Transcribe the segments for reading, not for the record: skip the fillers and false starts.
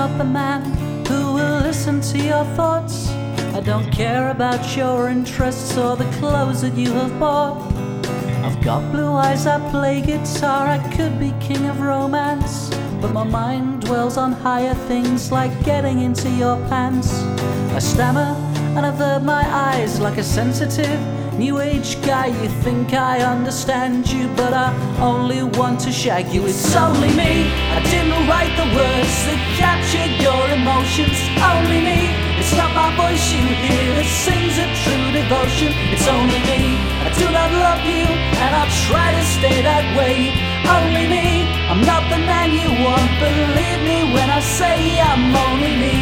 not the man who will listen to your thoughts. I don't care about your interests or the clothes that you have bought. I've got blue eyes, I play guitar, I could be king of romance, but my mind dwells on higher things like getting into your pants. I stammer and avert my eyes like a sensitive new age guy. You think I understand you, but I only want to shag you. It's only me, I didn't write the words that captured your emotions. Only me, it's not my voice you hear that sings a true devotion. It's only me, I do not love you, and I'll try to stay that way. Only me, I'm not the man you want. Believe me when I say I'm only me.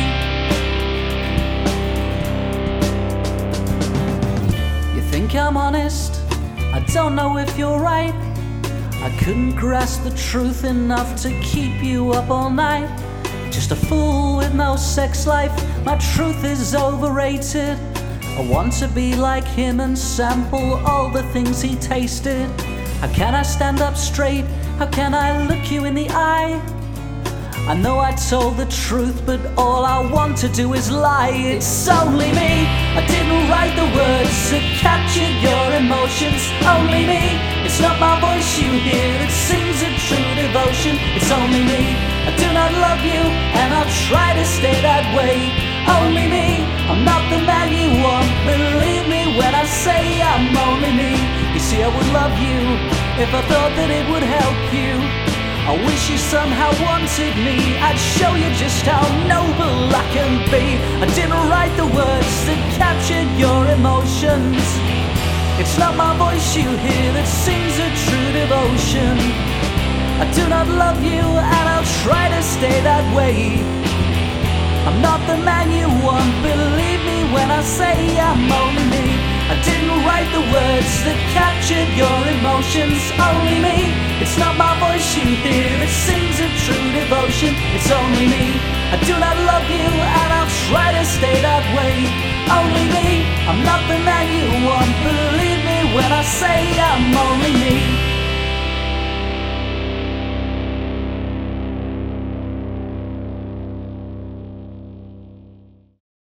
Think I'm honest, I don't know if you're right. I couldn't grasp the truth enough to keep you up all night. Just a fool with no sex life, my truth is overrated. I want to be like him and sample all the things he tasted. How can I stand up straight? How can I look you in the eye? I know I told the truth, but all I want to do is lie. It's only me, I didn't write the words that captured your emotions. Only me, it's not my voice you hear that sings a true devotion. It's only me, I do not love you, and I'll try to stay that way. Only me, I'm not the man you want. Believe me when I say I'm only me. You see, I would love you if I thought that it would help you. I wish you somehow wanted me, I'd show you just how noble I can be. I didn't write the words that captured your emotions. It's not my voice you hear that sings a true devotion. I do not love you, and I'll try to stay that way. I'm not the man you want, believe me when I say I'm only me. I didn't write the words that captured your emotions. Only me, it's not my voice you hear that sings a true devotion. It's only me, I do not love you, and I'll try to stay that way. Only me, I'm not the man you want, believe me when I say I'm only me.